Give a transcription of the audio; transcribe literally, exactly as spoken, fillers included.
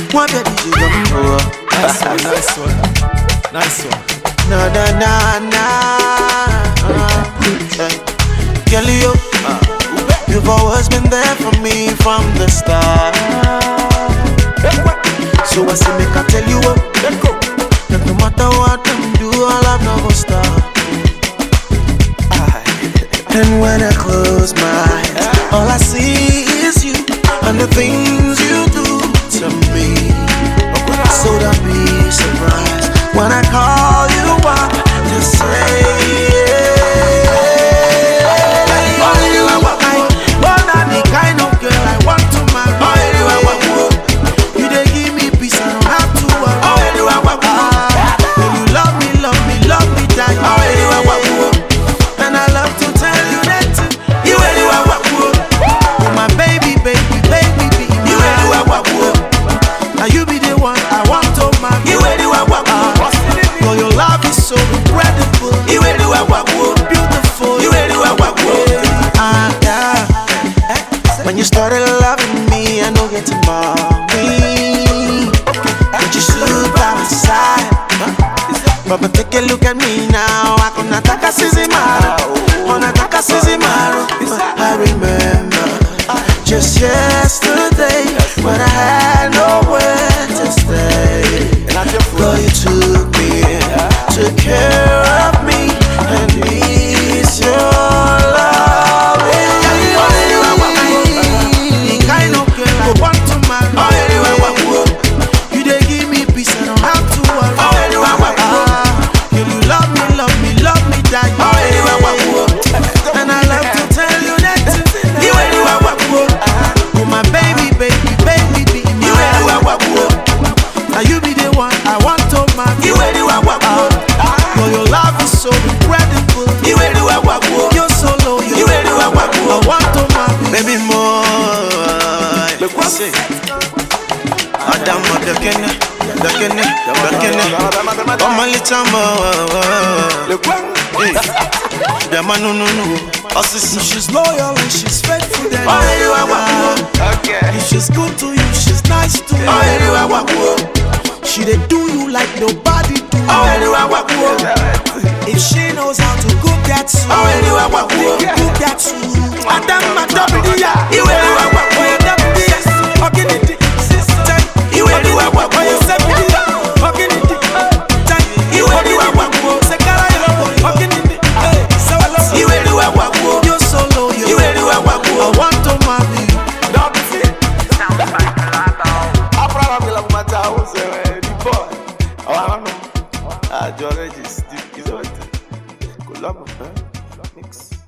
One day D J come to Nice one, nice one, nice one. Na na na na. Girl, you, you've always been there for me from the start. So I say make I tell you what, that no matter what them do, all I've never stop. And when I close my eyes, all I see is you and the things you do to me. So don't be surprised when I call you up to say so incredible, you really beautiful, you really ah, yeah. When you started loving me, I know getting mommy. But you stood by my side. But take a look at me now. I can attack a Sizimaro. On attack a Sizimaro. I remember just yesterday when I had nowhere to stay. Girl, you took me in, took care of me, and it's your love. The kind of girl I want to marry. You dey give me peace, I don't have to worry. Girl, you love me, love me, love me, die. And I love to tell you that you oh my baby, baby, baby, baby. Now you be the one I want to marry. Girl, your love is so incredible. You're so loyal. I want to marry. Baby, more. Say, Adam, the kenny, the kenny, the kenny. Oh my little more. The man, no, no, no. She's loyal and she's faithful. Then okay. If she's good to you, she's nice to you. She dey do you like nobody do. If she knows how to cook that soup, cook that soup. Madam, madam, dia, you will do what you do. Yes, fucking it, sister. You will do what you say. Fucking it, time. You will do what you say. Fucking it, hey. So you will do what you. You're so loyal. You will do what you. I want to marry you. Don't be sick. Sounds like a lot. I probably love my house. Ah, George is the is what? Good luck, mix.